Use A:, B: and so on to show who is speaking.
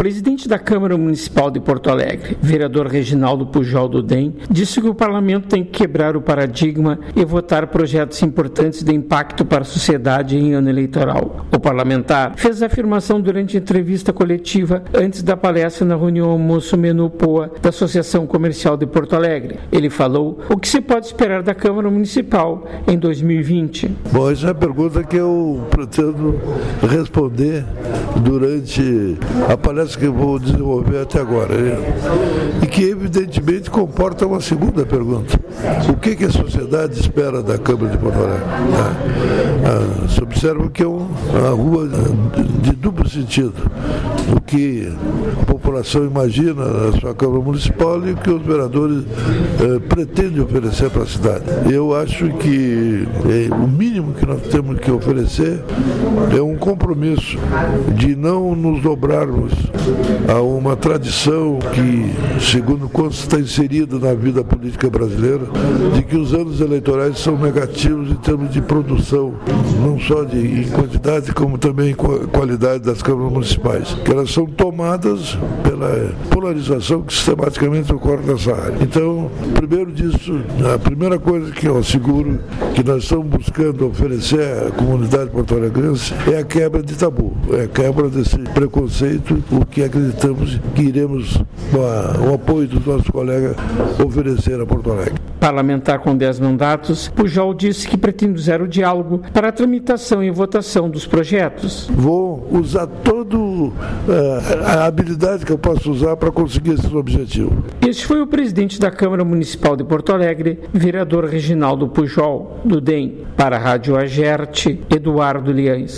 A: presidente da Câmara Municipal de Porto Alegre, vereador Reginaldo Pujol do DEM, disse que o parlamento tem que quebrar o paradigma e votar projetos importantes de impacto para a sociedade em ano eleitoral. O parlamentar fez a afirmação durante a entrevista coletiva antes da palestra na reunião Almoço Menu Poa da Associação Comercial de Porto Alegre. Ele falou o que se pode esperar da Câmara Municipal em 2020.
B: Bom, essa é a pergunta que eu pretendo responder durante a palestra que eu vou desenvolver até agora, e que evidentemente comporta uma segunda pergunta: o que a sociedade espera da Câmara de Porto Alegre? Se observa que é uma rua de duplo sentido: o que a população imagina na sua Câmara Municipal e o que os vereadores pretendem oferecer para a cidade. Eu acho que o mínimo que nós temos que oferecer é um compromisso de não nos dobrarmos a uma tradição que, segundo consta, está inserida na vida política brasileira, de que os anos eleitorais são negativos em termos de produção, não só em quantidade, como também em qualidade das câmaras municipais, que elas são tomadas pela polarização que sistematicamente ocorre nessa área. Então, primeiro disso, a primeira coisa que eu asseguro que nós estamos buscando oferecer à comunidade porto-alegrense é a quebra de tabu, é a quebra desse preconceito, o que acreditamos que iremos, com o apoio dos nossos colegas, oferecer a Porto Alegre.
A: Parlamentar com 10 mandatos, Pujol disse que pretende usar o diálogo para a tramitação e votação dos projetos.
B: Vou usar toda a habilidade que eu posso usar para conseguir esses objetivos.
A: Este foi o presidente da Câmara Municipal de Porto Alegre, vereador Reginaldo Pujol, do DEM. Para a Rádio Agerte, Eduardo Liães.